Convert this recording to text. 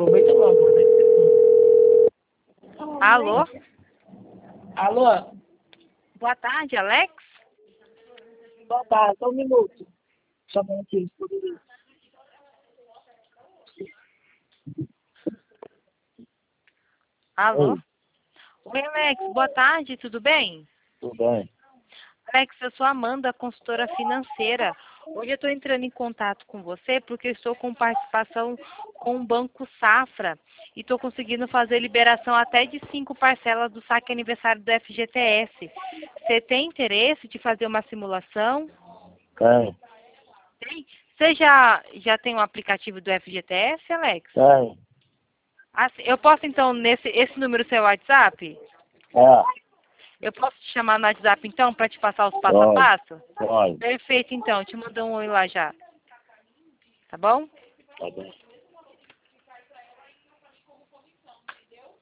Aproveita logo, né? Alô? Alô? Boa tarde, Alex? Boa tarde, só um minuto. Só um minutinho. Alô? Oi, Oi, Alex. Boa tarde, tudo bem? tudo bem? Alex, eu sou a Amanda, consultora financeira. Hoje eu estou entrando em contato com você porque eu estou com participação com o Banco Safra e estou conseguindo fazer liberação até de 5 parcelas do saque aniversário do FGTS. Você tem interesse de fazer uma simulação? Tem, Tem? Você já tem um aplicativo do FGTS, Alex? tem. Eu posso, então, esse número seu WhatsApp? É, Eu posso te chamar no WhatsApp, então, para te passar os passo a pode, passo? pode. Perfeito, então. Te mando um oi lá já. Tá bom? Tá bem.